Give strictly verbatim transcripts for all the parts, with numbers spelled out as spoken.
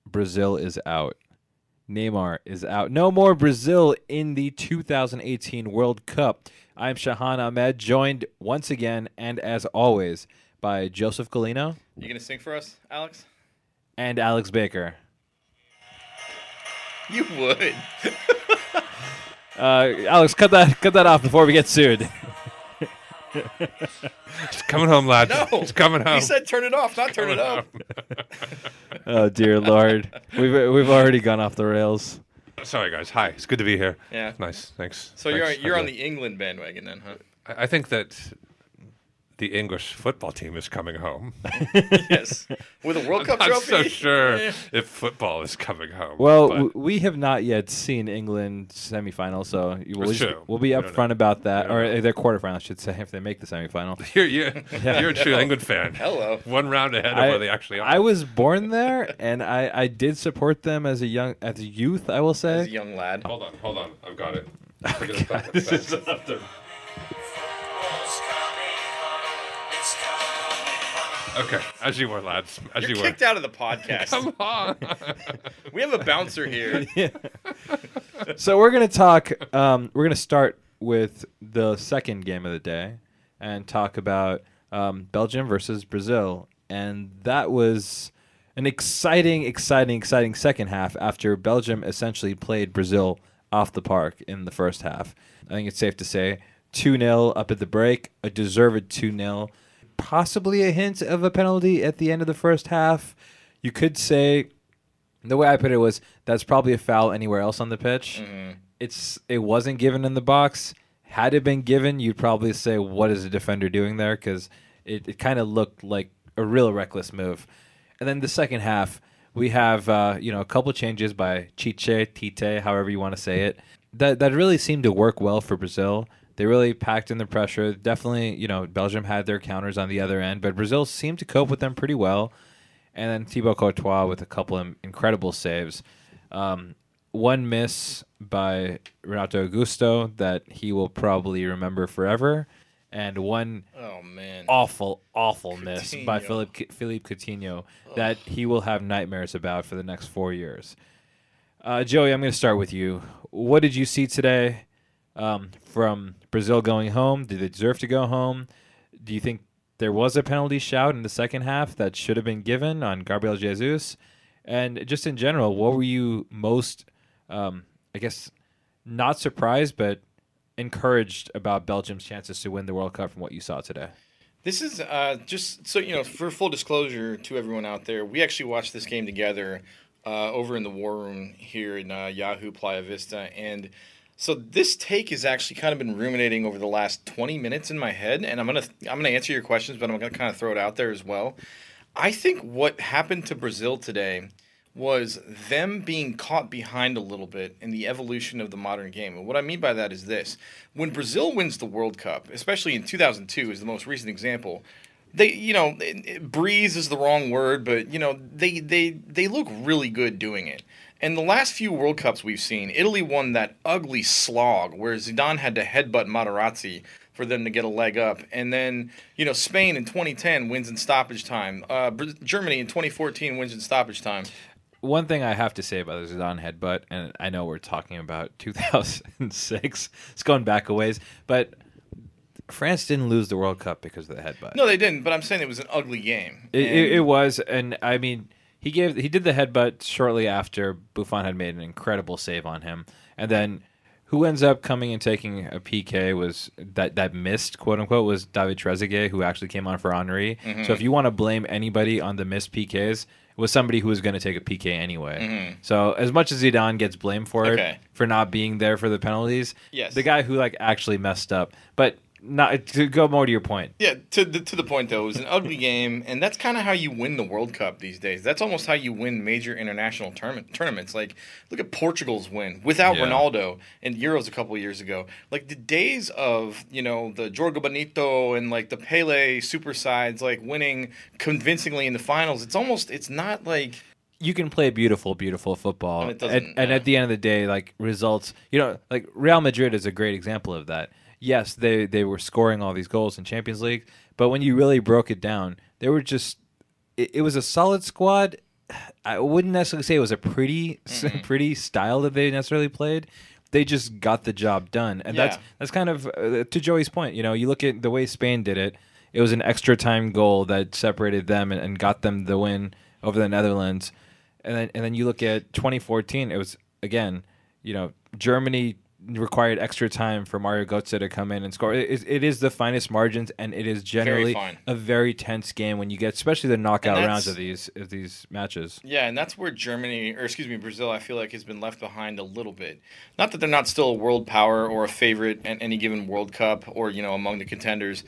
Brazil is out. Neymar is out. No more Brazil in the two thousand eighteen World Cup. I'm Shahan Ahmed, joined once again and as always by Joseph Galino. You gonna sing for us, Alex? And Alex Baker. You would. uh, Alex, cut that cut that off before we get sued. He's coming home, lads. No, he's coming home. He said turn it off, not turn it up. Oh dear Lord, we've we've already gone off the rails. Sorry, guys. Hi, it's good to be here. Yeah, nice. Thanks. So Thanks. you're you're on the England bandwagon then, huh? I, I think that the English football team is coming home. Yes, with a World Cup I'm not trophy. so sure Yeah. if football is coming home. Well, but w- we have not yet seen England semifinal, so you- we'll, That's just- true. we'll be We don't upfront about that, We don't or their quarterfinal, I should say, if they make the semifinal. you're you're, you're a true England fan. Hello. One round ahead of I- where they actually are. I was born there, and I, I did support them as a young as a youth. I will As say. a young lad. Hold on, hold on. I've got it. Oh, God, this is up there. Okay, as you were, lads. As You're you kicked out of the podcast. were. Come on. We have a bouncer here. So we're gonna talk. Um, we're gonna start with the second game of the day, and talk about um, Belgium versus Brazil, and that was an exciting, exciting, exciting second half after Belgium essentially played Brazil off the park in the first half. I think it's safe to say two nil up at the break, a deserved two nil, possibly a hint of a penalty at the end of the first half. You could say, the way I put it was, that's probably a foul anywhere else on the pitch. Mm-hmm. It's It wasn't given in the box. Had it been given, you'd probably say, what is the defender doing there? Because it, it kind of looked like a real reckless move. And then the second half, we have uh, you know a couple changes by Chiche, Tite, however you want to say it. That that really seemed to work well for Brazil. They really packed in the pressure. Definitely, you know, Belgium had their counters on the other end, but Brazil seemed to cope with them pretty well. And then Thibaut Courtois with a couple of incredible saves. Um, one miss by Renato Augusto that he will probably remember forever. And one Oh man. awful, awful miss by Coutinho. Philippe, Philippe Coutinho that he will have nightmares about for the next four years. Uh, Joey, I'm going to start with you. What did you see today um, from Brazil going home? Did they deserve to go home? Do you think there was a penalty shout in the second half that should have been given on Gabriel Jesus? And just in general, what were you most, um, I guess, not surprised, but encouraged about Belgium's chances to win the World Cup from what you saw today? This is uh, just so you know, for full disclosure to everyone out there, we actually watched this game together uh, over in the War Room here in uh, Yahoo Playa Vista, and so this take has actually kind of been ruminating over the last twenty minutes in my head, and I'm gonna I'm gonna answer your questions, but I'm gonna kind of throw it out there as well. I think what happened to Brazil today was them being caught behind a little bit in the evolution of the modern game. And what I mean by that is this. When Brazil wins the World Cup, especially in two thousand two is the most recent example, they, you know, it, it, breeze is the wrong word, but, you know, they, they, they look really good doing it. And the last few World Cups we've seen, Italy won that ugly slog where Zidane had to headbutt Materazzi for them to get a leg up. And then, you know, Spain in twenty ten wins in stoppage time. Uh, Germany in twenty fourteen wins in stoppage time. One thing I have to say about the Zidane headbutt, and I know we're talking about two thousand six, it's going back a ways, but France didn't lose the World Cup because of the headbutt. No, they didn't, but I'm saying it was an ugly game. It, it, And- it was, and I mean, he gave he did the headbutt shortly after Buffon had made an incredible save on him, and then who ends up coming and taking a P K was that that missed, quote unquote, was David Trezeguet, who actually came on for Henry. Mm-hmm. So if you want to blame anybody on the missed P Ks, it was somebody who was going to take a P K anyway. Mm-hmm. So as much as Zidane gets blamed for it, Okay. for not being there for the penalties, Yes. the guy who like actually messed up, but not to go more to your point. Yeah, to the, to the point, though, it was an ugly game, and that's kind of how you win the World Cup these days. That's almost how you win major international tournament, tournaments. Like, look at Portugal's win without Yeah. Ronaldo in Euros a couple of years ago. Like, the days of, you know, the Jorge Bonito and, like, the Pele super sides, like, winning convincingly in the finals, it's almost, it's not like... You can play beautiful, beautiful football, And it and, doesn't- and yeah. at the end of the day, like results, you know, like Real Madrid is a great example of that. Yes, they they were scoring all these goals in Champions League, but when you really broke it down, they were just it, it was a solid squad I wouldn't necessarily say it was a pretty Mm-mm. pretty style that they necessarily played. They just got the job done, and Yeah. that's that's kind of uh, to Joey's point. You know, you look at the way Spain did it. It was an extra time goal that separated them and, and got them the win over the Netherlands. And then and then you look at twenty fourteen. It was again, you know, Germany required extra time for Mario Götze to come in and score. It is, it is the finest margins, and it is generally fine. a very tense game when you get, especially the knockout And rounds that's- of these of these matches. Yeah, and that's where Germany, or excuse me, Brazil, I feel like has been left behind a little bit. Not that they're not still a world power or a favorite at any given World Cup or, you know, among the contenders.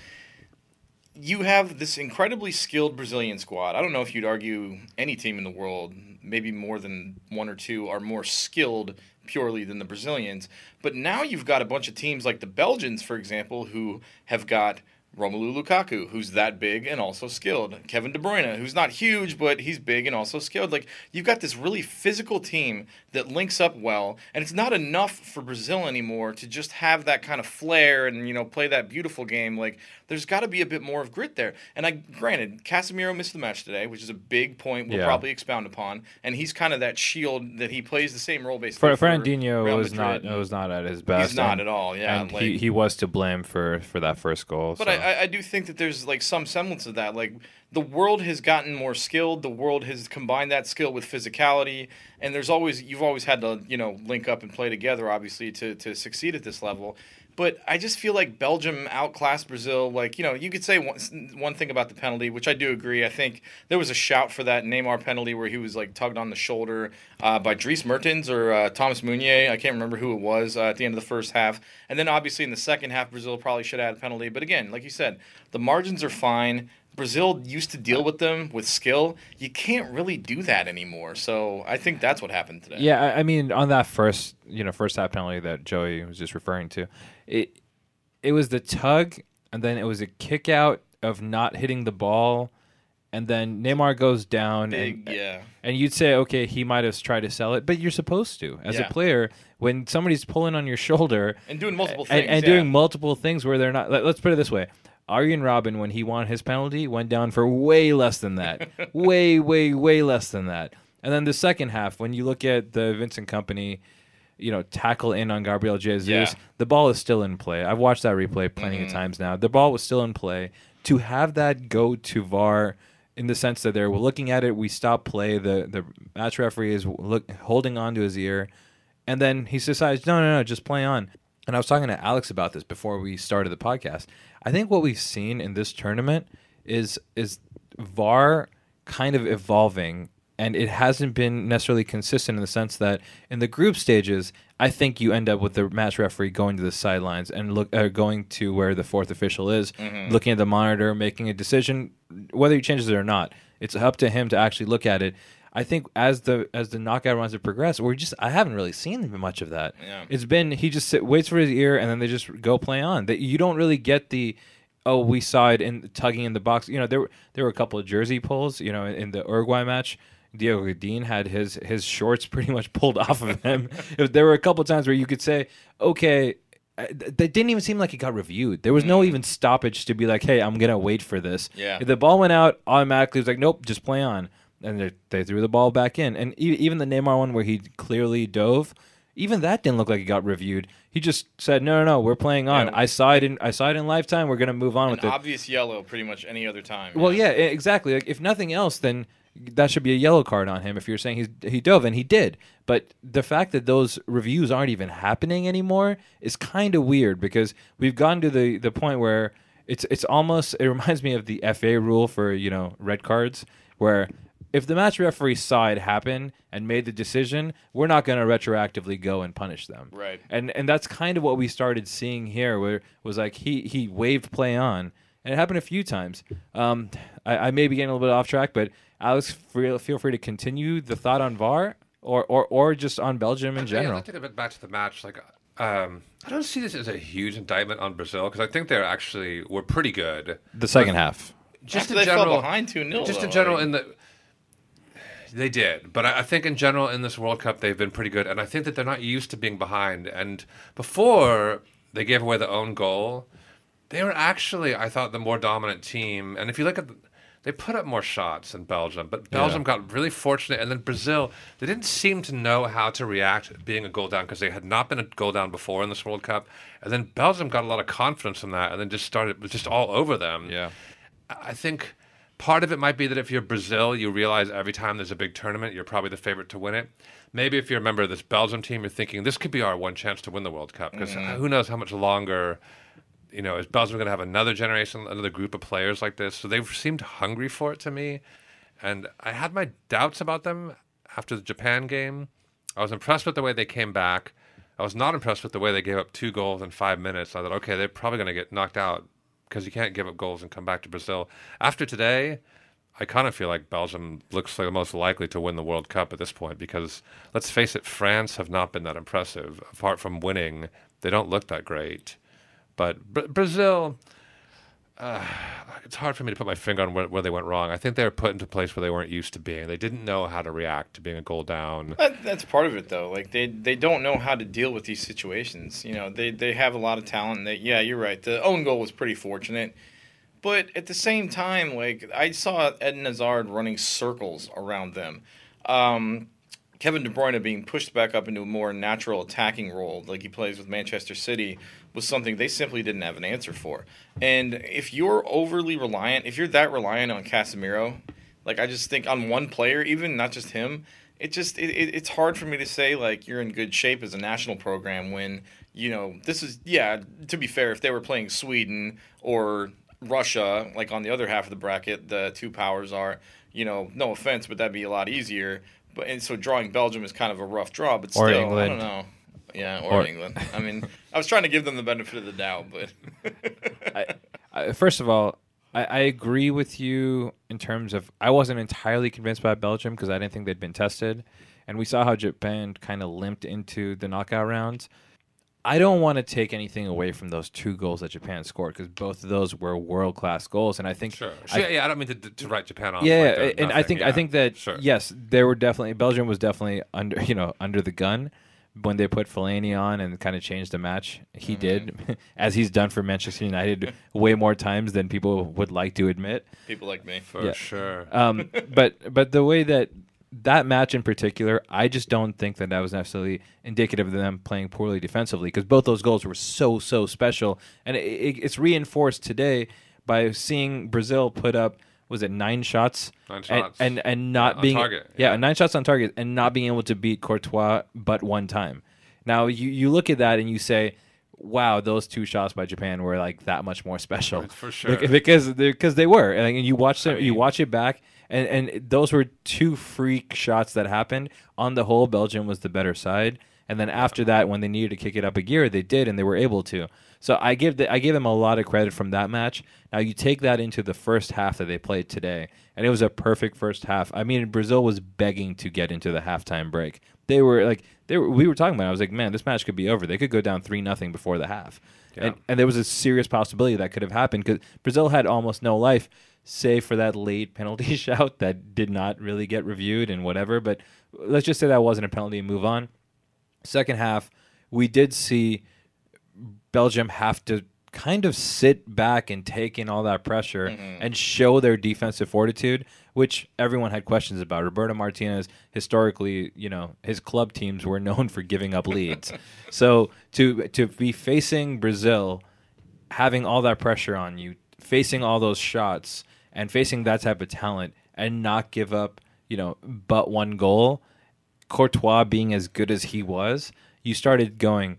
You have this incredibly skilled Brazilian squad. I don't know if you'd argue any team in the world, maybe more than one or two, are more skilled purely than the Brazilians. But now you've got a bunch of teams like the Belgians, for example, who have got Romelu Lukaku, who's that big and also skilled. Kevin De Bruyne, who's not huge, but he's big and also skilled. Like, you've got this really physical team that links up well, and it's not enough for Brazil anymore to just have that kind of flair and, you know, play that beautiful game. Like, there's got to be a bit more of grit there. And I granted, Casemiro missed the match today, which is a big point we'll Yeah. probably expound upon, and he's kind of that shield that he plays the same role For basically. Fernandinho Real was not Madrid. was not at his best. He's not and- at all, yeah. and like, he, he was to blame for, for that first goal. But so. I, I do think that there's like some semblance of that. Like the world has gotten more skilled. The world has combined that skill with physicality, and there's always you've always had to you know link up and play together, obviously, to to succeed at this level. But I just feel like Belgium outclassed Brazil. Like, you know, you could say one, one thing about the penalty, which I do agree. I think there was a shout for that Neymar penalty where he was, like, tugged on the shoulder uh, by Dries Mertens or uh, Thomas Meunier. I can't remember who it was uh, at the end of the first half. And then, obviously, in the second half, Brazil probably should have had a penalty. But, again, like you said, the margins are fine. Brazil used to deal with them with skill. You can't really do that anymore. So I think that's what happened today. Yeah, I I mean, on that first, you know, first half penalty that Joey was just referring to, it it was the tug, and then it was a kick out of not hitting the ball, and then Neymar goes down, Big, and, yeah. and you'd say, okay, he might have tried to sell it, but you're supposed to as Yeah. a player when somebody's pulling on your shoulder And doing multiple and, things. and yeah. doing multiple things where they're not. Let, let's put it this way. Arjen Robben, when he won his penalty, went down for way less than that. way, way, way less than that. And then the second half, when you look at the Vincent Company, you know, tackle in on Gabriel Jesus, Yeah. the ball is still in play. I've watched that replay plenty Mhm. of times now. The ball was still in play. To have that go to V A R in the sense that they're looking at it, we stop play, the, the match referee is look, holding on to his ear, and then he decides, no, no, no, just play on. And I was talking to Alex about this before we started the podcast. I think what we've seen in this tournament is is V A R kind of evolving, and it hasn't been necessarily consistent in the sense that in the group stages, I think you end up with the match referee going to the sidelines and look uh, going to where the fourth official is, Mhm. looking at the monitor, making a decision, whether he changes it or not. It's up to him to actually look at it. I think as the as the knockout rounds have progressed, we're just I haven't really seen much of that. Yeah. It's been he just sit, waits for his ear and then they just go play on. That you don't really get the oh we saw it in tugging in the box. You know there were there were a couple of jersey pulls. You know in, in the Uruguay match, Diego Godin had his his shorts pretty much pulled off of him. There were a couple of times where you could say okay. uh, th- That didn't even seem like it got reviewed. There was no even stoppage to be like, "Hey, I'm gonna wait for this." Yeah. If the ball went out, automatically it was like, "Nope, just play on." And they, they threw the ball back in. And e- even the Neymar one where he clearly dove, even that didn't look like it got reviewed. He just said, "No, no, no, we're playing on. Yeah. I saw it in I saw it in Lifetime. We're gonna move on An with it." obvious yellow pretty much any other time. Well, yeah, e- exactly. Like, if nothing else, then that should be a yellow card on him. If you're saying he's he dove, and he did, but the fact that those reviews aren't even happening anymore is kind of weird because we've gotten to the the point where it's it's almost it reminds me of the F A rule for you know red cards where. If the match referee saw it happen and made the decision, we're not going to retroactively go and punish them. Right. And and that's kind of what we started seeing here, where it was like he he waved play on, and it happened a few times. Um, I, I may be getting a little bit off track, but Alex, feel, feel free to continue the thought on V A R or or, or just on Belgium in Yeah, general. let's take a bit back to the match. Like, um, I don't see this as a huge indictment on Brazil because I think they're actually were pretty good. The second half. Just After in they general, fell behind two nil. just in though, general like- in the. They did, but I I think in general in this World Cup they've been pretty good, and I think that they're not used to being behind. And before they gave away the own goal, they were actually, I thought, the more dominant team. And if you look at the, they put up more shots than Belgium, but Belgium Yeah. got really fortunate. And then Brazil, they didn't seem to know how to react being a goal down because they had not been a goal down before in this World Cup. And then Belgium got a lot of confidence from that and then just started, was just all over them. Yeah. I think part of it might be that if you're Brazil, you realize every time there's a big tournament, you're probably the favorite to win it. Maybe if you're a member of this Belgium team, you're thinking this could be our one chance to win the World Cup because Mm-hmm. who knows how much longer, you know, is Belgium going to have another generation, another group of players like this? So they've seemed hungry for it to me. And I had my doubts about them after the Japan game. I was impressed with the way they came back. I was not impressed with the way they gave up two goals in five minutes. I thought, okay, they're probably going to get knocked out because you can't give up goals and come back to Brazil. After today, I kind of feel like Belgium looks like the most likely to win the World Cup at this point because, let's face it, France have not been that impressive. Apart from winning, they don't look that great. But Bra- Brazil, uh, it's hard for me to put my finger on where, where they went wrong. I think they were put into a place where they weren't used to being. They didn't know how to react to being a goal down. That, that's part of it, though. Like they, they don't know how to deal with these situations. You know, they they have a lot of talent. That yeah, you're right. The own goal was pretty fortunate, but at the same time, like I saw Eden Hazard running circles around them. Um, Kevin De Bruyne being pushed back up into a more natural attacking role, like he plays with Manchester City, was something they simply didn't have an answer for. And if you're overly reliant, if you're that reliant on Casemiro, like I just think on one player, even not just him, it just it, it, it's hard for me to say like you're in good shape as a national program when you know this is yeah. To be fair, if they were playing Sweden or Russia, like on the other half of the bracket, the two powers are, you know, no offense, but that'd be a lot easier. But and so drawing Belgium is kind of a rough draw, but still, Or I England. don't know. Yeah, or, Or- England. I mean, I was trying to give them the benefit of the doubt, but I, I, first of all, I, I agree with you in terms of I wasn't entirely convinced by Belgium because I didn't think they'd been tested, and we saw how Japan kind of limped into the knockout rounds. I don't want to take anything away from those two goals that Japan scored because both of those were world class goals, and I think Sure. I- yeah, yeah, I don't mean to, to write Japan off. yeah, like yeah, they're and I nothing, think yeah. I think that Sure. yes, they were definitely Belgium was definitely under you know under the gun when they put Fellaini on and kind of changed the match. He Mm-hmm. did, as he's done for Manchester United way more times than people would like to admit. people like me. For Yeah. sure. Um, but but the way that that match in particular, I just don't think that that was necessarily indicative of them playing poorly defensively because both those goals were so so special, and it, it, it's reinforced today by seeing Brazil put up was it nine shots, Nine and shots. and, and not Yeah, on being target, yeah. yeah. nine shots on target and not being able to beat Courtois but one time. Now you you look at that and you say, wow, those two shots by Japan were like that much more special For sure. Bec- because because they were, and you watch them, I you mean- watch it back, and and those were two freak shots that happened. On the whole, Belgium was the better side, and then after that, when they needed to kick it up a gear, they did, and they were able to. So I give the, I give them a lot of credit from that match. Now you take that into the first half that they played today, and it was a perfect first half. I mean, Brazil was begging to get into the halftime break. They were like they were. We were talking about it. I was like, man, this match could be over. They could go down three nothing before the half. Yeah. And, and there was a serious possibility that could have happened because Brazil had almost no life, save for that late penalty shout that did not really get reviewed and whatever. But let's just say that wasn't a penalty and move on. Second half, we did see Belgium have to kind of sit back and take in all that pressure and show their defensive fortitude, which everyone had questions about. Roberto Martinez, historically, you know, his club teams were known for giving up leads. So to to be facing Brazil, having all that pressure on you, facing all those shots, and facing that type of talent, and not give up, you know, but one goal, Courtois being as good as he was, you started going,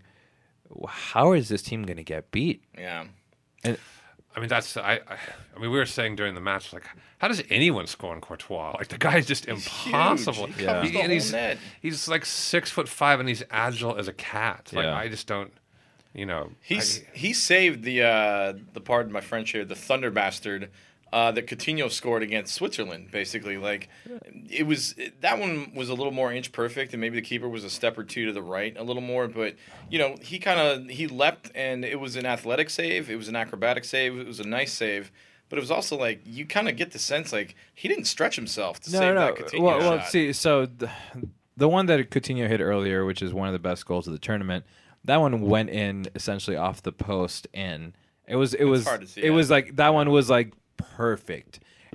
how is this team going to get beat? Yeah. And I mean, that's I, I. I mean, we were saying during the match, like, how does anyone score on Courtois? Like, the guy is just impossible. Huge. He Yeah. covers He- the and whole he's net. he's like six foot five, and he's agile as a cat. Like, Yeah. I just don't, you know. He's I- he saved the uh, the pardon my French here, the thunder bastard uh, that Coutinho scored against Switzerland. Basically, like it was that one was a little more inch perfect, and maybe the keeper was a step or two to the right, a little more. But you know, he kind of he leapt, and it was an athletic save, it was an acrobatic save, it was a nice save. But it was also like you kind of get the sense like he didn't stretch himself to no, save no, that no. Coutinho Well, well, shot. see, so the, the one that Coutinho hit earlier, which is one of the best goals of the tournament, that one went in essentially off the post in. It was, it was, hard to see, it yeah. was like that one was like perfect.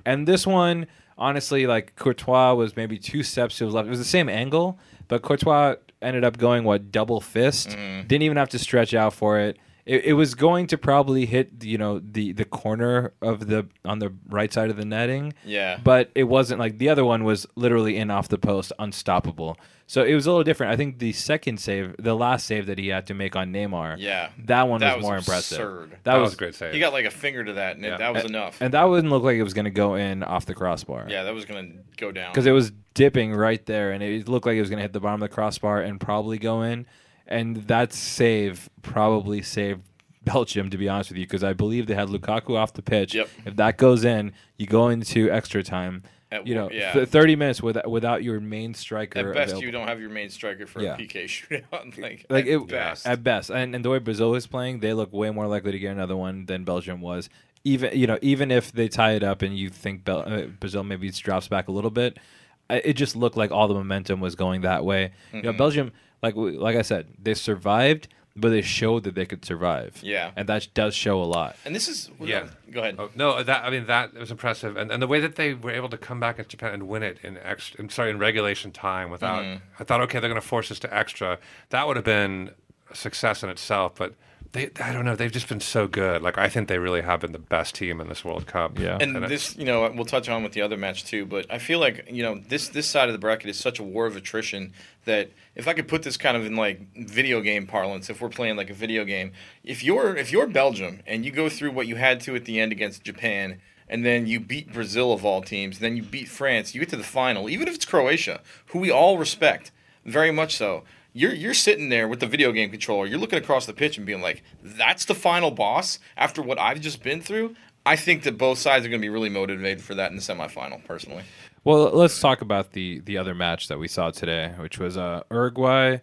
And this one, honestly, like Courtois was maybe two steps to his left. It was the same angle, but Courtois ended up going, what, double fist? Mm. Didn't even have to stretch out for it. It, it was going to probably hit, you know, the, the corner of the on the right side of the netting. Yeah. But it wasn't like the other one was literally in off the post, unstoppable. So it was a little different. I think the second save, the last save that he had to make on Neymar, Yeah. that one That was, was more absurd. impressive. That, was, a great save. He got like a finger to that, and it- Yeah. that was And- enough. And that wouldn't look like it was going to go in off the crossbar. yeah, that was going to go down. Because it was dipping right there, and it looked like it was going to hit the bottom of the crossbar and probably go in. And that save probably saved Belgium, to be honest with you, because I believe they had Lukaku off the pitch. Yep. If that goes in, you go into extra time. At You know, yeah. th- thirty minutes without without your main striker. At best, available. you don't have your main striker for Yeah. a P K shootout. like, Like at it, best. at best, and, and the way Brazil is playing, they look way more likely to get another one than Belgium was. Even you know, even if they tie it up and you think Bel- uh, Brazil maybe drops back a little bit, I- it just looked like all the momentum was going that way. You know, Belgium, like we- like I said, they survived, but they showed that they could survive. Yeah. and that does show a lot. and this is Yeah. Go ahead. Oh, no, that I mean that was impressive, and and the way that they were able to come back at Japan and win it in extra, I'm sorry, in regulation time without. Mm-hmm. I thought, okay, they're going to force us to extra. That would have been a success in itself, but they, I don't know, they've just been so good. Like I think they really have been the best team in this World Cup. Yeah. And it- this, you know, we'll touch on with the other match too. But I feel like, you know, this this side of the bracket is such a war of attrition that if I could put this kind of in like video game parlance, if we're playing like a video game, if you're if you're Belgium and you go through what you had to at the end against Japan, and then you beat Brazil of all teams, then you beat France, you get to the final, even if it's Croatia, who we all respect very much so. You're you're sitting there with the video game controller. You're looking across the pitch and being like, "That's the final boss." After what I've just been through, I think that both sides are going to be really motivated for that in the semifinal. Personally, Well, let's talk about the the other match that we saw today, which was uh, Uruguay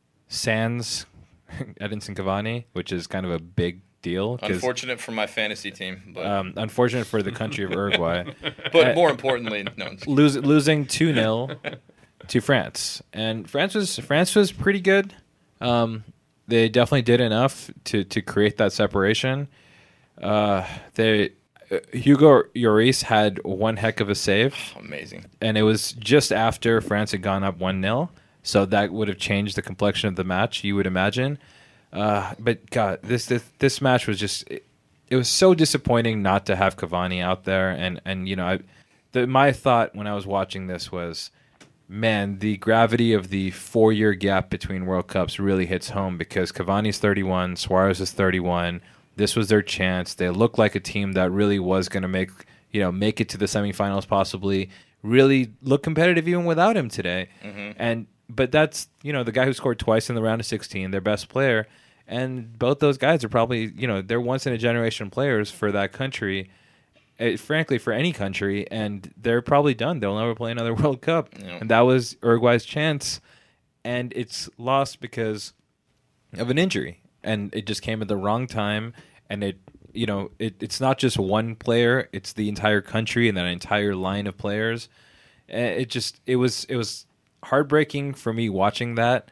sans Edinson Cavani, which is kind of a big deal. 'cause, unfortunate for my fantasy team, but Um, unfortunate for the country of Uruguay. but more importantly, no. I'm just kidding. Lose, losing two nil to France, and France was France was pretty good. Um, they definitely did enough to to create that separation. Uh, they uh, Hugo Lloris had one heck of a save, Amazing. and it was just after France had gone up one nil, so that would have changed the complexion of the match, you would imagine. Uh, but God, this, this this match was just it, it was so disappointing not to have Cavani out there, and and you know, I, the, my thought when I was watching this was, man, the gravity of the four-year gap between World Cups really hits home because Cavani's thirty-one, Suarez is thirty-one. This was their chance. They looked like a team that really was going to make you know make it to the semifinals, possibly really look competitive even without him today. Mm-hmm. And but that's you know the guy who scored twice in the round of sixteen, their best player, and both those guys are probably you know they're once in a generation players for that country. Uh, frankly, for any country, and they're probably done. They'll never play another World Cup, Yeah. and that was Uruguay's chance, and it's lost because of an injury, and it just came at the wrong time. And it, you know, it, it's not just one player; it's the entire country and that entire line of players. Uh, It just, it was, it was heartbreaking for me watching that.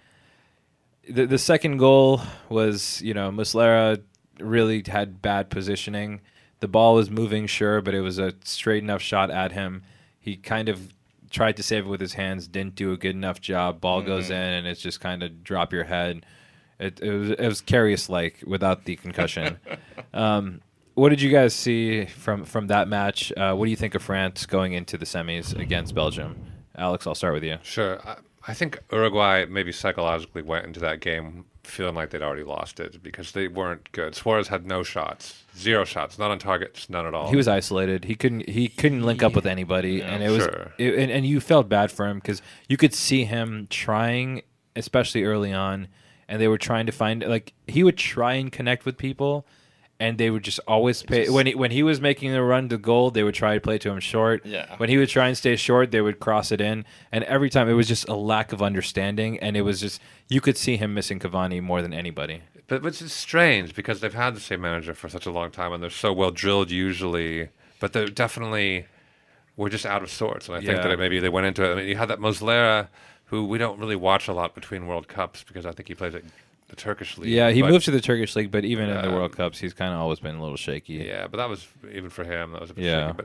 The the second goal was, you know, Muslera really had bad positioning. The ball was moving, sure, but it was a straight enough shot at him. He kind of tried to save it with his hands, didn't do a good enough job. Ball Mm-hmm. goes in, and it's just kind of drop your head. It, it was it was Karius-like without the concussion. um, what did you guys see from, from that match? Uh, what do you think of France going into the semis against Belgium? Alex, I'll start with you. Sure. I, I think Uruguay maybe psychologically went into that game feeling like they'd already lost it because they weren't good. Suarez had no shots, zero shots, not on targets, none at all. He was isolated. He couldn't. He couldn't link up with anybody, and it was. Sure. It, and, and you felt bad for him because you could see him trying, especially early on, and they were trying to find like he would try and connect with people, and they would just always pay when he when he was making the run to goal, they would try to play to him short. Yeah. When he would try and stay short, they would cross it in, and every time it was just a lack of understanding, and it was just you could see him missing Cavani more than anybody. But which is strange because they've had the same manager for such a long time and they're so well drilled usually. But they definitely were just out of sorts. And I think Yeah. that maybe they went into it. I mean, you had that Muslera, who we don't really watch a lot between World Cups because I think he plays at the Turkish league. Yeah, he but, moved to the Turkish league, but even in the Um, World Cups, he's kind of always been a little shaky. Yeah, but that was even for him. That was a bit Yeah. shaky. But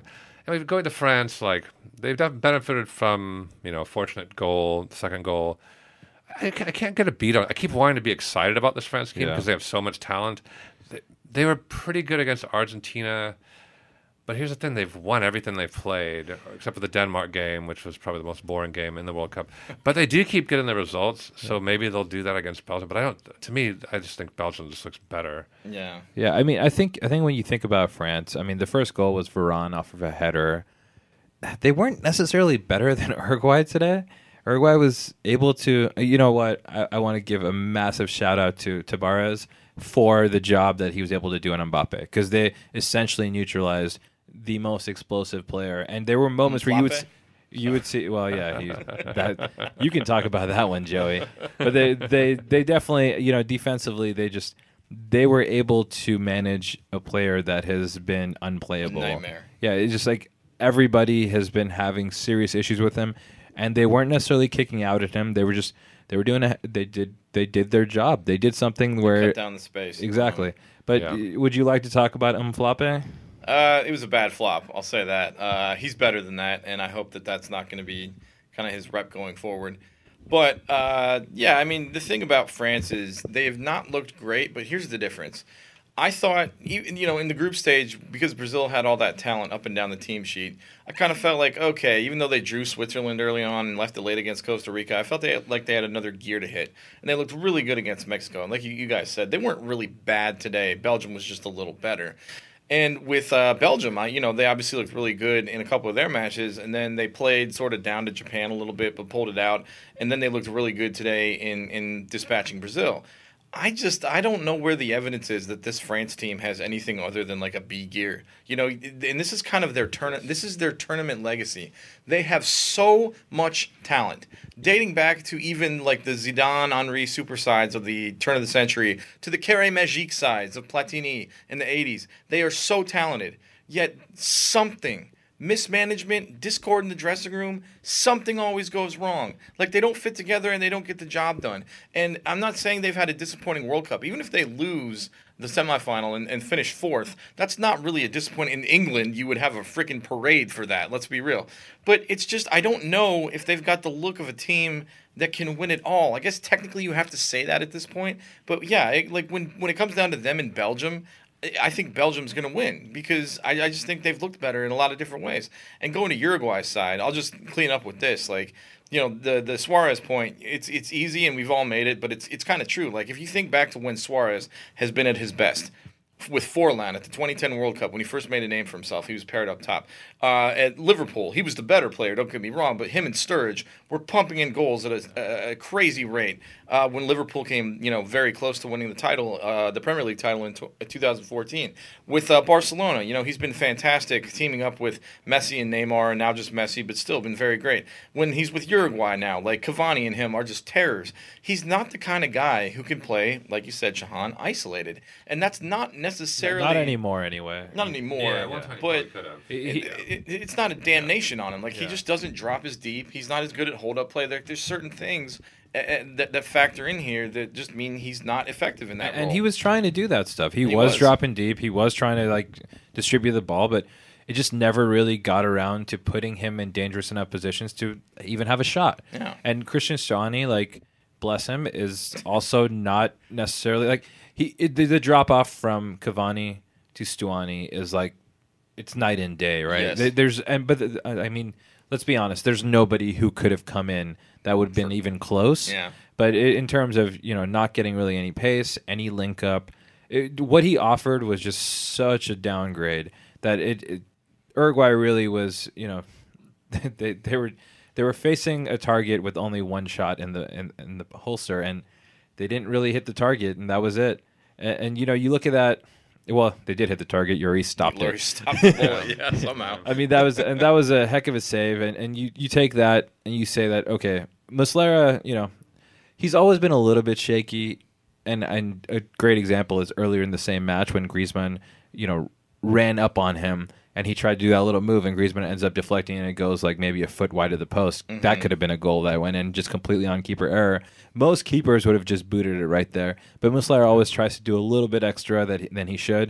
I mean, going to France, like they've def- benefited from you know fortunate goal, second goal. I, ca- I can't get a beat on. I keep wanting to be excited about this France team Yeah. because they have so much talent. They, they were pretty good against Argentina, but here's the thing: they've won everything they've played, except for the Denmark game, which was probably the most boring game in the World Cup. But they do keep getting the results, so maybe they'll do that against Belgium. But I don't. To me, I just think Belgium just looks better. Yeah. Yeah, I mean, I think I think when you think about France, I mean, the first goal was Varane off of a header. They weren't necessarily better than Uruguay today. Uruguay was able to, you know what? I, I want to give a massive shout out to Tabarez for the job that he was able to do on Mbappe because they essentially neutralized the most explosive player. And there were moments where you would. Mbappe? You would see, well, yeah, he, that you can talk about that one, Joey. But they, they, they definitely, you know, defensively, they just they were able to manage a player that has been unplayable. Nightmare. Yeah, it's just like everybody has been having serious issues with him, and they weren't necessarily kicking out at him. They were just they were doing a, they did they did their job. They did something where Cut down the space. exactly. But Yeah. would you like to talk about Mflape? Uh, it was a bad flop. I'll say that. Uh, he's better than that, and I hope that that's not going to be kind of his rep going forward. But uh, yeah, I mean, the thing about France is they have not looked great. But here's the difference. I thought, even, you know, in the group stage, because Brazil had all that talent up and down the team sheet, I kind of felt like, okay, even though they drew Switzerland early on and left it late against Costa Rica, I felt they had, like they had another gear to hit. And they looked really good against Mexico. And like you, you guys said, they weren't really bad today. Belgium was just a little better. And with uh, Belgium, I, you know, they obviously looked really good in a couple of their matches, and then they played sort of down to Japan a little bit, but pulled it out. And then they looked really good today in, in dispatching Brazil. I just I don't know where the evidence is that this France team has anything other than like a B gear. You know, and this is kind of their turn. This is their tournament legacy. They have so much talent, dating back to even like the Zidane, Henry super sides of the turn of the century to the Carré Magique sides of Platini in the eighties. They are so talented, yet something. Mismanagement, discord in the dressing room, something always goes wrong. Like they don't fit together and they don't get the job done. And I'm not saying they've had a disappointing World Cup. Even if they lose the semifinal and, and finish fourth, that's not really a disappointment. In England, you would have a freaking parade for that. Let's be real. But it's just, I don't know if they've got the look of a team that can win it all. I guess technically you have to say that at this point. But yeah, it, like when, when it comes down to them in Belgium, I think Belgium's going to win because I, I just think they've looked better in a lot of different ways. And going to Uruguay's side, I'll just clean up with this. Like, you know, the the Suarez point, it's it's easy and we've all made it, but it's it's kind of true. Like, if you think back to when Suarez has been at his best, with Forlan at the twenty ten World Cup when he first made a name for himself, he was paired up top. Uh, at Liverpool, he was the better player, don't get me wrong, but him and Sturridge were pumping in goals at a, a crazy rate. Uh, when Liverpool came, you know, very close to winning the title, uh, the Premier League title in t- two thousand fourteen. With uh, Barcelona, you know, he's been fantastic, teaming up with Messi and Neymar, and now just Messi, but still been very great. When he's with Uruguay now, like Cavani and him are just terrors. He's not the kind of guy who can play, like you said, Shahan, isolated, and that's not necessarily Not anymore, anyway. Not anymore, Yeah, one time he probably but could have. He- it, it, it's not a damnation on him. Like he Yeah. just doesn't drop as deep. He's not as good at hold up play. There, there's certain things uh, uh, that, that factor in here that just mean he's not effective in that and role. he was trying to do that stuff. He, He was, was. dropping deep. He was trying to like distribute the ball, but it just never really got around to putting him in dangerous enough positions to even have a shot. Yeah. And Christian Stuani, like bless him, is also not necessarily like he it, the, the drop off from Cavani to Stuani is like it's night and day, right? Yes. There- There's and but the, I mean, let's be honest. There's nobody who could have come in that would have been even close. Yeah. But i in terms of you know not getting really any pace, any link up, it, what he offered was just such a downgrade that it, it Uruguay really was you know they they were they were facing a target with only one shot in the in, in the holster, and they didn't really hit the target, and that was it. And, and you know you look at that. Well, they did hit the target. Yuri stopped Lurry it. stopped the ball, yeah, somehow. I mean, that was and that was a heck of a save. And, and you, you take that and you say that okay, Muslera, you know, he's always been a little bit shaky. And and a great example is earlier in the same match when Griezmann, you know, ran up on him and he tried to do that little move and Griezmann ends up deflecting and it goes like maybe a foot wide of the post. Mm-hmm. That could have been a goal that went in just completely on keeper error. Most keepers would have just booted it right there. But Muslera always tries to do a little bit extra that he, than he should.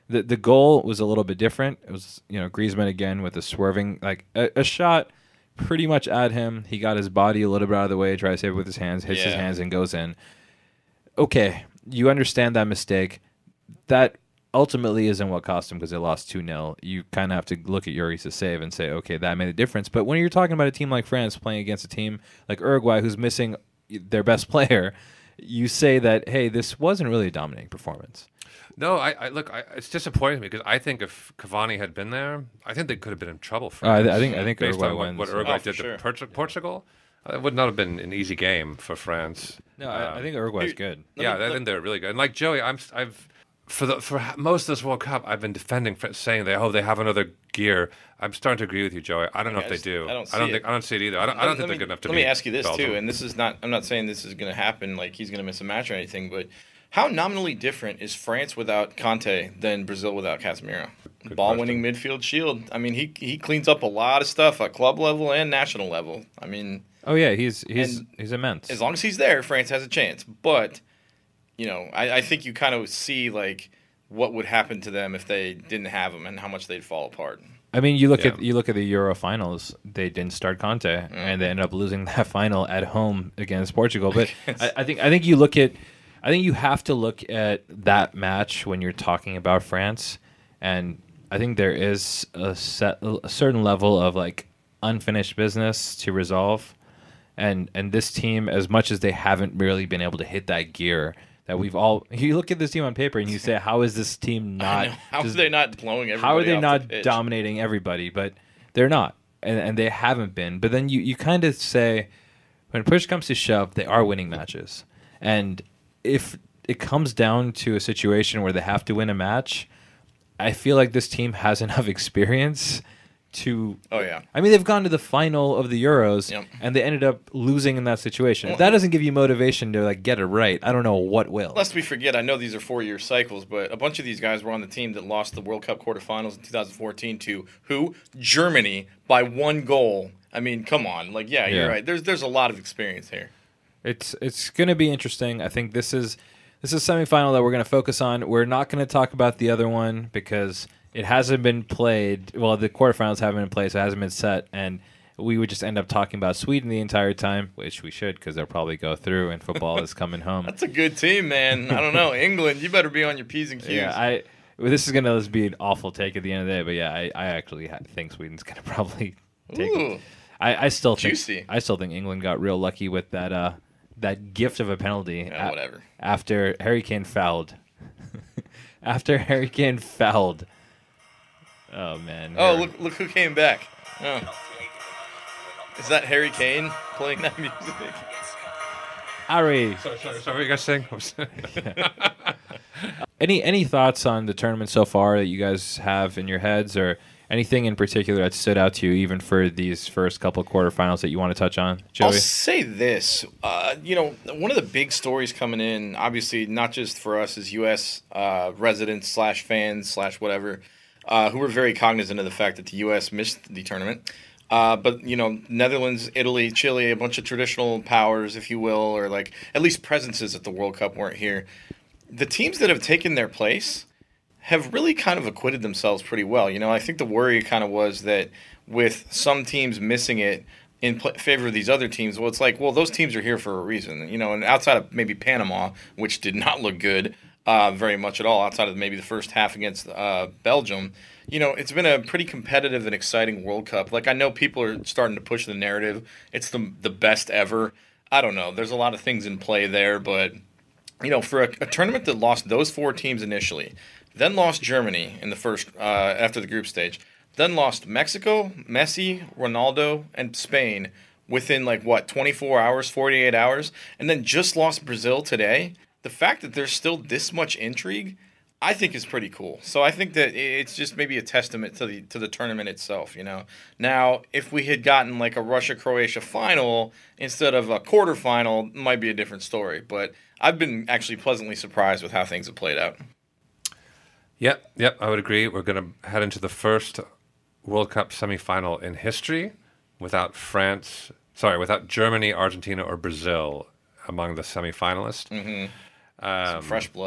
The the goal was a little bit different. It was, you know, Griezmann again with a swerving, like a, a shot pretty much at him. He got his body a little bit out of the way, tries to save it with his hands, hits his Yeah. hands, and goes in. Okay, you understand that mistake. That ultimately isn't what cost him because they lost two nil. You kind of have to look at Lloris's save and say, okay, that made a difference. But when you're talking about a team like France playing against a team like Uruguay who's missing their best player, you say that, hey, this wasn't really a dominating performance. No, I, I look. I, it's disappointing to me because I think if Cavani had been there, I think they could have been in trouble. For Oh, I, us, th- I think I think based Uruguay on what, wins. what Uruguay Oh, for did sure. to Portu- Portugal, uh, it would not have been an easy game for France. No, I, I Um, think Uruguay's good. Let yeah, me- I let- think they're really good. And like Joey, I'm I've for the for most of this World Cup, I've been defending for saying they oh they have another gear. I'm starting to agree with you, Joey. I don't know I if they just- do. I don't I don't see think it. I don't see it either. I don't, I Let- don't let think me- they're good enough to Let beat me ask you this Belgium. too, and this is not. I'm not saying this is going to happen. Like he's going to miss a match or anything, but how nominally different is France without Conte than Brazil without Casemiro? Good Ball-winning midfield shield. I mean, he he cleans up a lot of stuff at club level and national level. I mean, Oh yeah, he's he's And he's immense. as long as he's there, France has a chance. But you know, I, I think you kind of see like what would happen to them if they didn't have him and how much they'd fall apart. I mean, you look Yeah. at you look at the Euro finals. They didn't start Conte, and they ended up losing that final at home against Portugal. But I, I think I think you look at I think you have to look at that match when you're talking about France, and I think there is a set a certain level of like unfinished business to resolve, and and this team, as much as they haven't really been able to hit that gear. That we've all you look at this team on paper and you say, how is this team I not? know. How just- are they not blowing everybody? how are they off not the pitch? dominating everybody? But they're not, and, and they haven't been. But then you, you kind of say, when push comes to shove, they are winning matches. And if it comes down to a situation where they have to win a match, I feel like this team has enough experience to. Oh yeah. I mean, they've gone to the final of the Euros, Yep. and they ended up losing in that situation. If Well- that doesn't give you motivation to like get it right, I don't know what will. Lest we forget, I know these are four-year cycles, but a bunch of these guys were on the team that lost the World Cup quarterfinals in two thousand fourteen to who? Germany by one goal. I mean, come on. Like, yeah, Yeah. you're right. There's there's a lot of experience here. It's it's going to be interesting. I think this is this is a semifinal that we're going to focus on. We're not going to talk about the other one because it hasn't been played. Well, the quarterfinals haven't been played, so it hasn't been set, and we would just end up talking about Sweden the entire time, which we should because they'll probably go through, and football is coming home. That's a good team, man. I don't know. England, you better be on your P's and Q's. Yeah, I. Well, this is going to be an awful take at the end of the day, but yeah, I, I actually ha- think Sweden's going to probably take it. Ooh. I, I still think Juicy. I still think England got real lucky with that uh, that gift of a penalty. Yeah, a- whatever. After Harry Kane fouled. after Harry Kane fouled. Oh man. Oh, Harry- look look who came back. Oh. Is that Harry Kane playing that music? Harry. Sorry, sorry, sorry, what you guys saying? Any any thoughts on the tournament so far that you guys have in your heads, or anything in particular that stood out to you, even for these first couple of quarterfinals that you want to touch on, I'll Joey? say this. Uh, you know, one of the big stories coming in, obviously, not just for us as U S uh, residents slash fans slash whatever, uh, who were very cognizant of the fact that the U S missed the tournament. Uh, but, you know, Netherlands, Italy, Chile, a bunch of traditional powers, if you will, or like at least presences at the World Cup weren't here. The teams that have taken their place have really kind of acquitted themselves pretty well. You know, I think the worry kind of was that with some teams missing it in pl- favor of these other teams, well, it's like, well, those teams are here for a reason. You know, and outside of maybe Panama, which did not look good uh, very much at all, outside of maybe the first half against uh, Belgium, you know, it's been a pretty competitive and exciting World Cup. Like, I know people are starting to push the narrative. It's the the best ever. I don't know. There's a lot of things in play there, but, you know, for a, a tournament that lost those four teams initially, then lost Germany in the first uh, after the group stage, then lost Mexico, Messi, Ronaldo, and Spain within like what twenty-four hours, forty-eight hours, and then just lost Brazil today. The fact that there's still this much intrigue, I think, is pretty cool. So I think that it's just maybe a testament to the to the tournament itself. You know, now if we had gotten like a Russia Croatia final instead of a quarterfinal, it might be a different story. But I've been actually pleasantly surprised with how things have played out. Yep, yep, I would agree. We're going to head into the first World Cup semifinal in history without France, sorry, without Germany, Argentina, or Brazil among the semifinalists. Mm-hmm. Um, Fresh blood.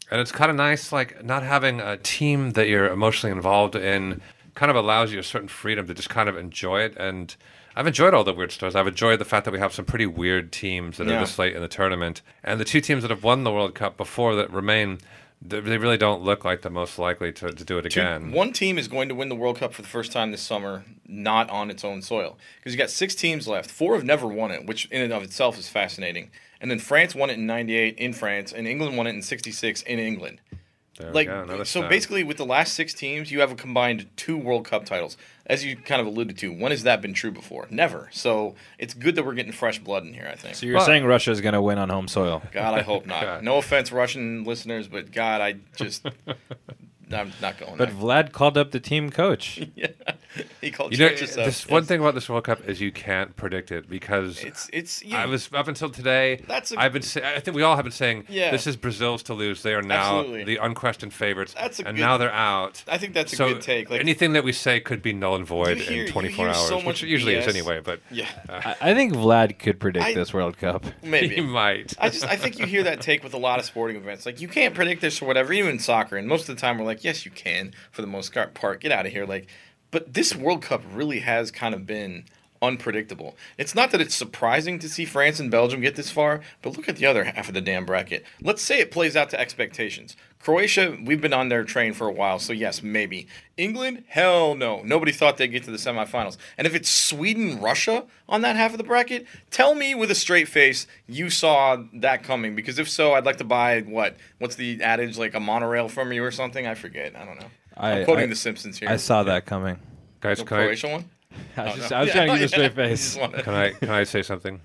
And it's kind of nice, like, not having a team that you're emotionally involved in kind of allows you a certain freedom to just kind of enjoy it. And I've enjoyed all the weird stories. I've enjoyed the fact that we have some pretty weird teams that Yeah. are this late in the tournament. And the two teams that have won the World Cup before that remain, they they really don't look like the most likely to, to do it Two- again. One team is going to win the World Cup for the first time this summer, not on its own soil. Because you got six teams left. Four have never won it, which in and of itself is fascinating. And then France won it in ninety-eight in France, and England won it in sixty-six in England. There we Like go, another so, stat. basically, with the last six teams, you have a combined two World Cup titles. As you kind of alluded to, when has that been true before? Never. So it's good that we're getting fresh blood in here. I think. So you're Well- saying Russia is going to win on home soil? God, I hope not. God. No offense, Russian listeners, but God, I just I'm not going But there. Vlad called up the team coach. Yeah. He called You know, churches up. this one Yes. thing about this World Cup is you can't predict it because It's it's you I know, was up until today. That's a- I've been. Say, I think we all have been saying Yeah. this is Brazil's to lose. They are now Absolutely. the unquestioned favorites, That's a and good- now they're out. I think that's a so good take. Like anything that we say could be null and void You hear- in you twenty-four hear hours, so which much it usually B S. is anyway. But yeah, I, I think Vlad could predict I- this World Cup. he maybe. might. I just I think you hear that take with a lot of sporting events. Like you can't predict this or whatever, even in soccer. And most of the time we're like, yes, you can for the most part. Get out of here. Like, but this World Cup really has kind of been unpredictable. It's not that it's surprising to see France and Belgium get this far, but look at the other half of the damn bracket. Let's say it plays out to expectations. Croatia, we've been on their train for a while, so yes, maybe. England, hell no. Nobody thought they'd get to the semifinals. And if it's Sweden, Russia on that half of the bracket, tell me with a straight face you saw that coming. Because if so, I'd like to buy what? What's the adage, like a monorail from you or something? I forget. I don't know. I, I'm quoting I- The Simpsons here. I saw that coming. Guys, the can I, Croatian one? I was, Oh, just, no. I was Yeah, trying to give yeah. a straight You face. just wanna- can I can I say something?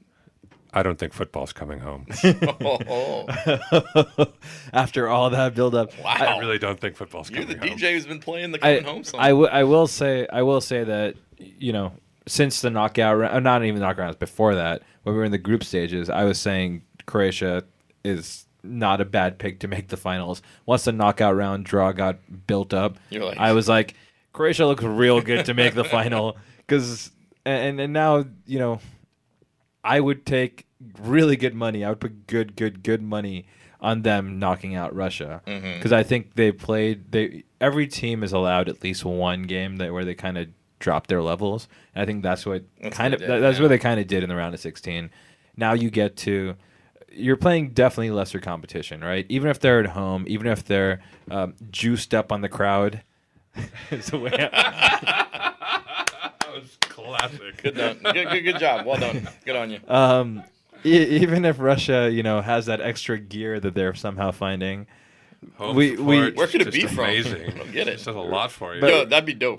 I don't think football's coming home. oh, oh. After all that build up. Wow. I really don't think football's You're coming the home. D J who's been playing the I, coming home song. I, w- I will say I will say that you know since the knockout round, not even the knockout rounds before that, when we were in the group stages, I was saying Croatia is not a bad pick to make the finals. Once the knockout round draw got built up, You're like- I was like, Croatia looks real good to make the final because and and now you know I would take really good money. I would put good, good, good money on them knocking out Russia because I think they played. They every team is allowed at least one game that where they kind of drop their levels, and I think that's what That's kind what of they did, that, that's yeah. what they kind of did in the round of sixteen. Now you get to you're playing definitely lesser competition, right? Even if they're at home, even if they're um, juiced up on the crowd. It's the way I- That was classic. Good, done. good, good, good job. Well done. Good on you. um, e- even if Russia, you know, has that extra gear that they're somehow finding. Home We- support we- is Where could it just be from? Amazing. I don't get it. It does a lot for you. But- Yo, that'd be dope.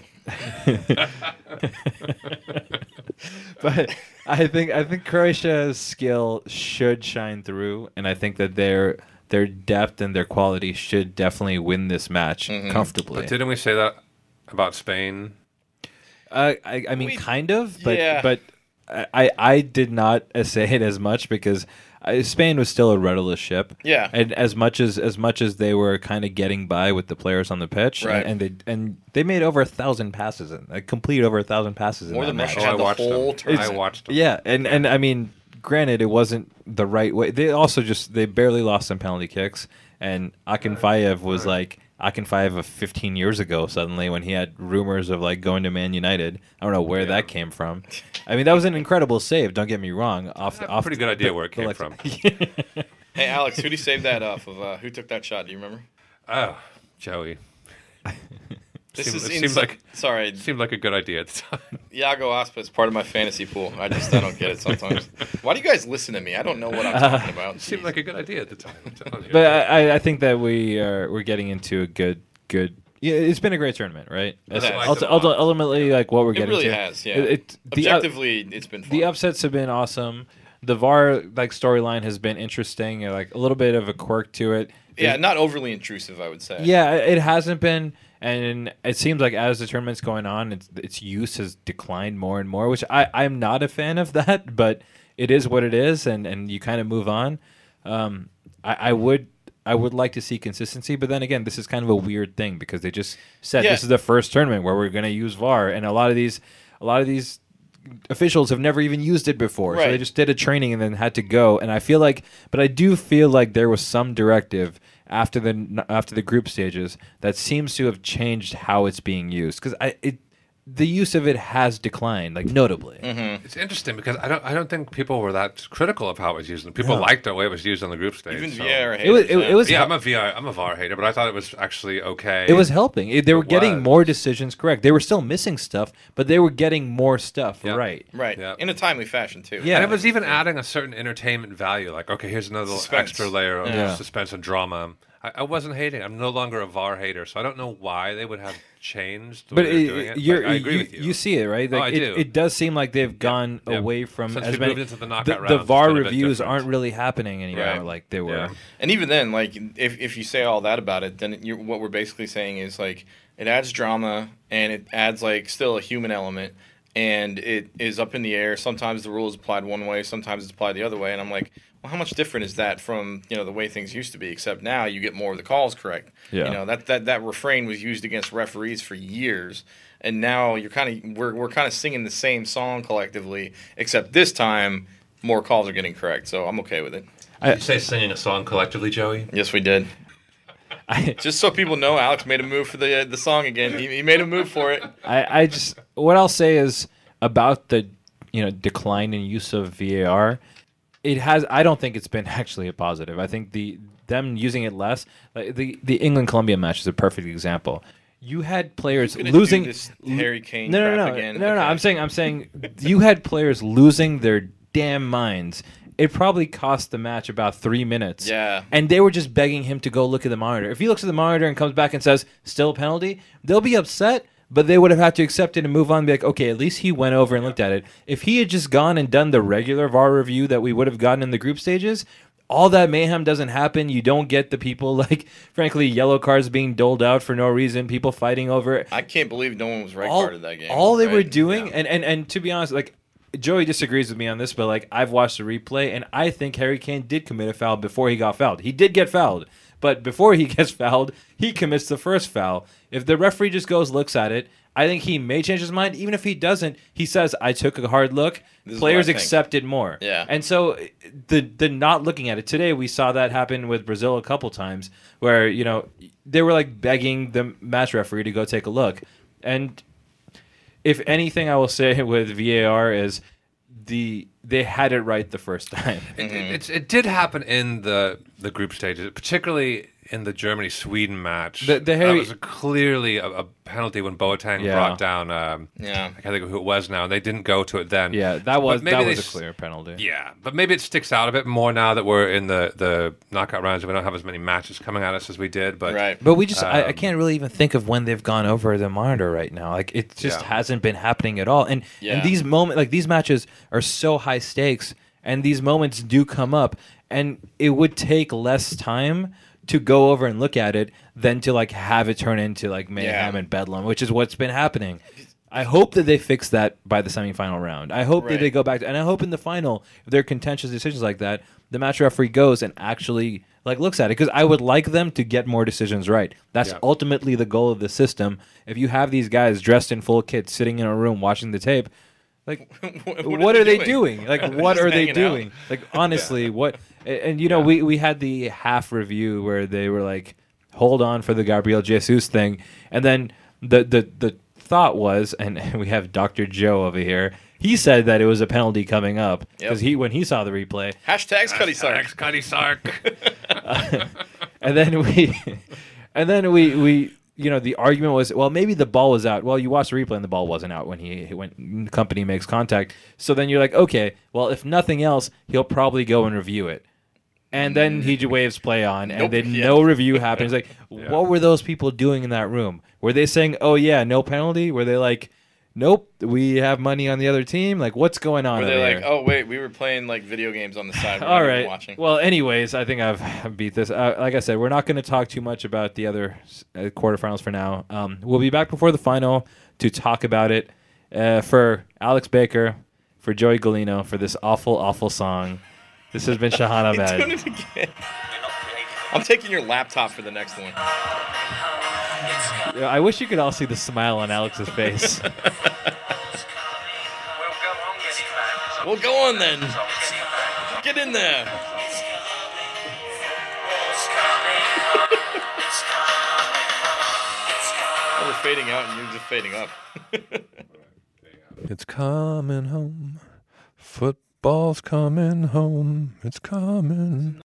But I think I think Croatia's skill should shine through, and I think that their their depth and their quality should definitely win this match Mm-hmm. comfortably. But didn't we say that about Spain? Uh, I, I mean, We- kind of, but yeah. but I I did not say it as much because uh, Spain was still a rudderless ship. Yeah. and as much as as much as they were kind of getting by with the players on the pitch, Right. and, and they and they made over a thousand passes, in, like complete over a thousand passes More in than that Russia match. Oh, I had the watched whole them. tournament. I watched them. Yeah, and and I mean, granted, it wasn't the right way. They also just they barely lost some penalty kicks, and Akinfeyev was like Akinfeyev of fifteen years ago. Suddenly, when he had rumors of like going to Man United, I don't know where Yeah. that came from. I mean, that was an incredible save. Don't get me wrong. Off, I have a off pretty good idea where it came like- from. Hey, Alex, who did he save that off of? Uh, who took that shot? Do you remember? Oh, Joey. This Seemed- is it seemed insi- like- sorry, Seemed like a good idea at the time. Iago Aspa is part of my fantasy pool. I just I don't get it sometimes. Why do you guys listen to me? I don't know what I'm talking about. It seemed Jeez. like a good idea at the time. I'm telling you. But I, I think that we are we're getting into a good good. Yeah, it's been a great tournament, right? It has. Ulti- ulti- ultimately, like what we're It getting really to. has, yeah. It, it- the, up- Objectively, it's been fun. the upsets have been awesome. The V A R like storyline has been interesting, and, like a little bit of a quirk to it. yeah, not overly intrusive, I would say. Yeah, it hasn't been, and it seems like as the tournament's going on, its its use has declined more and more, which I I'm not a fan of that, but it is what it is, and, and you kind of move on. Um, I, I would I would like to see consistency, but then again, this is kind of a weird thing because they just said Yeah. this is the first tournament where we're going to use V A R, and a lot of these a lot of these officials have never even used it before, so Right. they just did a training and then had to go. And I feel like, but I do feel like there was some directive, after the after the group stages that seems to have changed how it's being used because I it the use of it has declined, like notably. Mm-hmm. It's interesting because I don't I don't think people were that critical of how it was used. People No. liked the way it was used on the group stage. Even so- V A R It was it, haters, it was Yeah, hel- I'm a V R, I'm a V A R hater, but I thought it was actually okay. it was helping. It- they were It getting was. more decisions correct. They were still missing stuff, but they were getting more stuff Yeah. right. right Yeah. in a timely fashion too. Yeah. And it was even adding a certain entertainment value. Like, okay, here's another little Suspense. extra layer of Yeah. suspense and drama. I, I wasn't hating. I'm no longer a V A R hater, so I don't know why they would have changed the But way they're it, doing it. you're, Like, I agree you, with you. you see it, right? Oh, Like, I it, do. it does seem like they've gone Yeah. away from Since as we many. moved into the knockout the, rounds, the it's V A R been a bit reviews different. aren't really happening anymore Right. like they were. Yeah. And even then, like if if you say all that about it, then you're, what we're basically saying is like it adds drama and it adds like still a human element, and it is up in the air. Sometimes the rule is applied one way, sometimes it's applied the other way, and I'm like, well, how much different is that from you know the way things used to be? Except now you get more of the calls correct. Yeah. You know that that that refrain was used against referees for years, and now you're kind of we're we're kind of singing the same song collectively, except this time more calls are getting correct. So I'm okay with it. I- you say singing a song collectively, Joey? Yes, we did. I, Just so people know, Alex made a move for the uh, the song again. He, he made a move for it. I, I just what I'll say is about the you know decline in use of V A R. It has. I don't think it's been actually a positive. I think the them using it less. Like the the England Colombia match is a perfect example. You had players You're gonna do losing. this Harry Kane no, no, crap no, again? no, no, no. Okay. I'm saying, I'm saying, you had players losing their damn minds. It probably cost the match about three minutes. Yeah. And they were just begging him to go look at the monitor. If he looks at the monitor and comes back and says, still a penalty, they'll be upset, but they would have had to accept it and move on and be like, okay, at least he went over and looked at it. If he had just gone and done the regular V A R review that we would have gotten in the group stages, all that mayhem doesn't happen. You don't get the people, like, frankly, yellow cards being doled out for no reason, people fighting over it. I can't believe no one was red All, carded that game. all they right? were doing, Yeah. and, and, and to be honest, like, Joey disagrees with me on this, but like I've watched the replay, and I think Harry Kane did commit a foul before he got fouled. He did get fouled, but before he gets fouled, he commits the first foul. If the referee just goes looks at it, I think he may change his mind. Even if he doesn't, he says, "I took a hard look." This is Players what I think. accept it more. Yeah. And so the the not looking at it today, we saw that happen with Brazil a couple times, where you know they were like begging the match referee to go take a look, and if anything, I will say with V A R is the they had it right the first time. It, it, it's, it did happen in the the group stages, particularly in the Germany Sweden match. The- the Harry- that was clearly a, a penalty when Boateng Yeah. brought down. Um, Yeah. I can't think of who it was now. And they didn't go to it then. Yeah, that was But maybe that they was a s- clear penalty. Yeah, but maybe it sticks out a bit more now that we're in the, the knockout rounds and we don't have as many matches coming at us as we did. But Right. But we just I, I Um, can't really even think of when they've gone over the monitor right now. Like it just Yeah. hasn't been happening at all. And Yeah. and these moment like these matches are so high stakes, and these moments do come up, and it would take less time to go over and look at it than to like have it turn into like mayhem Yeah. and bedlam, which is what's been happening. I hope that they fix that by the semifinal round. I hope that Right. they go back to, and I hope in the final, if there are contentious decisions like that, the match referee goes and actually like looks at it, because I would like them to get more decisions right. That's Yeah. ultimately the goal of the system. If you have these guys dressed in full kit sitting in a room watching the tape, like what, are they doing? Like what Just are they hanging out. doing? Like honestly, what? And, and, you know, we we had the half review where they were like, hold on for the Gabriel Jesus thing, and then the the the thought was, and we have Doctor Joe over here. He said that it was a penalty coming up because Yep. he when he saw the replay, Hashtags Cuddy Sark. Thanks, Cuddy Sark. and then we and then we we you know the argument was, well, maybe the ball was out. Well, you watch the replay and the ball wasn't out when he when company makes contact. So then you're like, okay, well, if nothing else, he'll probably go and review it. And then he waves play on, and Nope. then Yeah. no review happens. Like, what were those people doing in that room? Were they saying, "Oh yeah, no penalty"? Were they like, "Nope, we have money on the other team"? Like, what's going on? Were they over like, here? oh wait, we were playing like video games on the side. We're All not even right. watching. Well, anyways, I think I've beat this. Uh, like I said, we're not going to talk too much about the other uh, quarterfinals for now. Um, we'll be back before the final to talk about it. Uh, for Alex Baker, for Joey Galino, for this awful, awful song. This has been Shahan Doing Ahmed. it again. I'm taking your laptop for the next one. I wish you could all see the smile on Alex's face. Well, go on then. Get in there. Oh, we're fading out and you're just fading up. It's coming home. Football's coming home. It's coming.